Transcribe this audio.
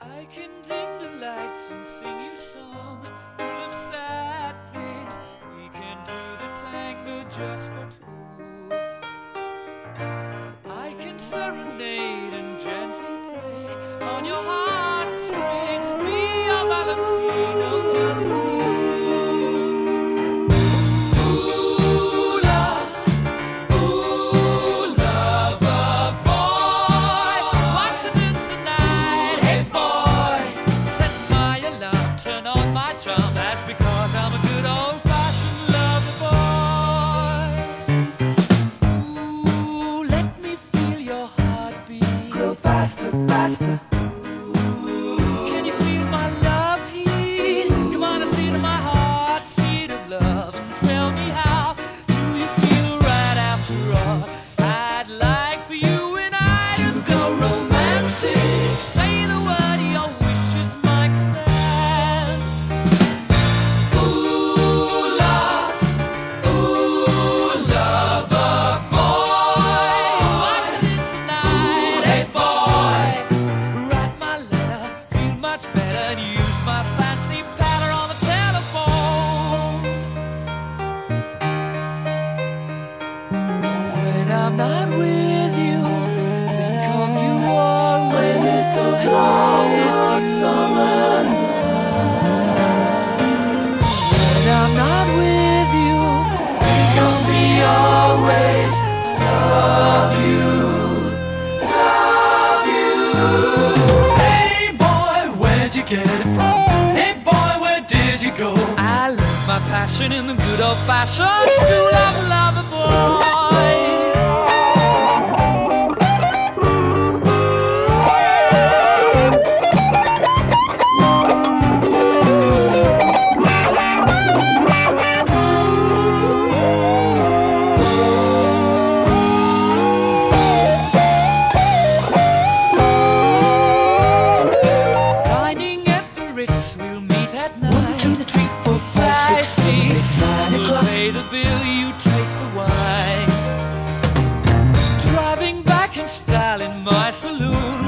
I can dim the lights and sing you songs full of sad things. We can do the tango just for two. I can serenade and gently play on your heartstrings. Be your Valentino just for you. That's because I'm a good old-fashioned lover boy. Ooh, let me feel your heartbeat grow faster, faster. Ooh, can you feel my love heat? Come on and see to my heart, seed of love, and tell me how do you feel right after all? I'd like for you and I to go romantic. Say the word, your wish is my command. I'm not with you, think of you always. The longest summer night. When I'm not with you, think of me always. Love you, love you. Hey boy, where'd you get it from? Hey boy, where did you go? I learned my passion in the good old-fashioned school of lover boys. We'll meet at 9. 1, 2, 3, 4, 5, 6, 7, 8, 9 o'clock. Pay the bill, you taste the wine. Driving back in style in my saloon.